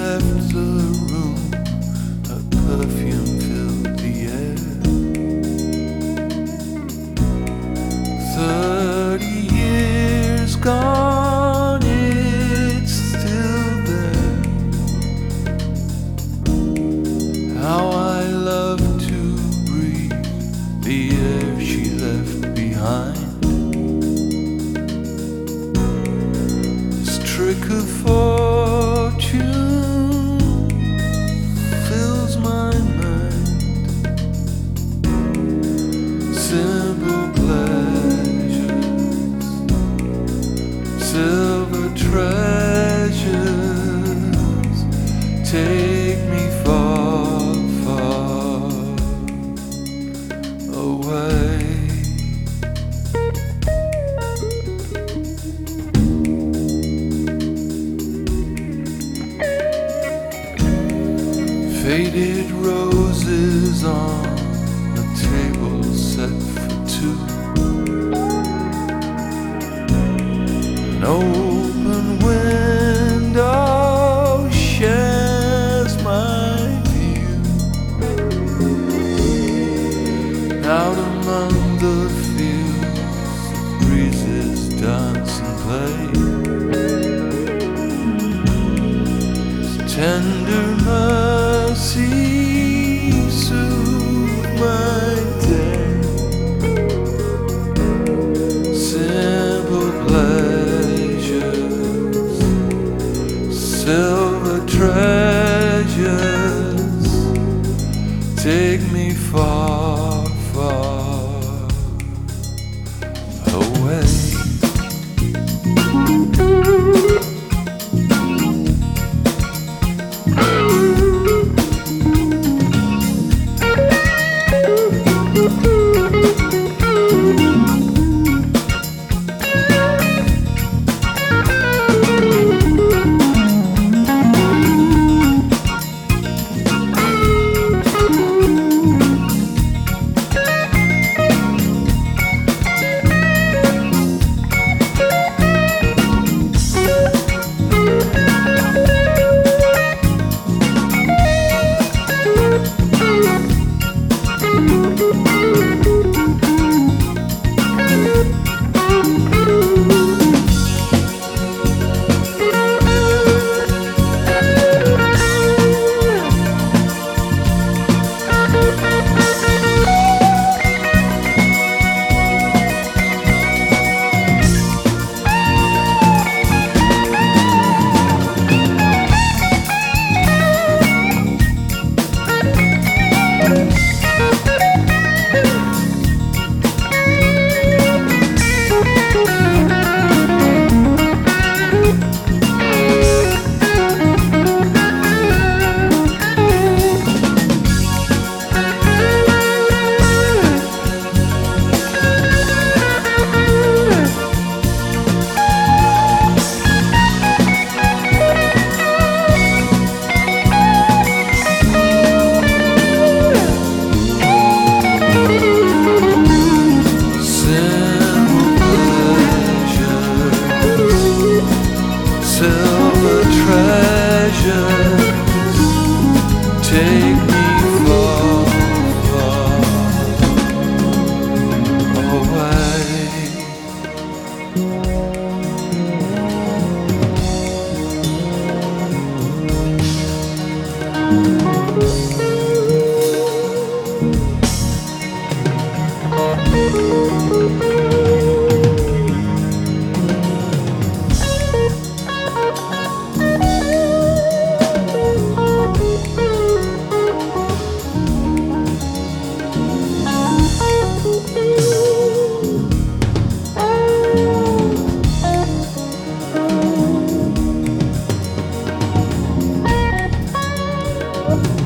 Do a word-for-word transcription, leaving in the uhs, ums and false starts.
left the room, her perfume filled the air. Thirty years gone, it's still there. How I love to breathe the air she left behind. This trick of fortune fills my mind. Simple pleasures, silver treasures, take me far, far away. Faded roses on a table set for two. An open window shares my view. Out among the fields, the breezes dance and play. His tender mercy soothe my day. Simple pleasures, silver treasures, take me far, far away. Silver treasures, take me far, far away. Thank you.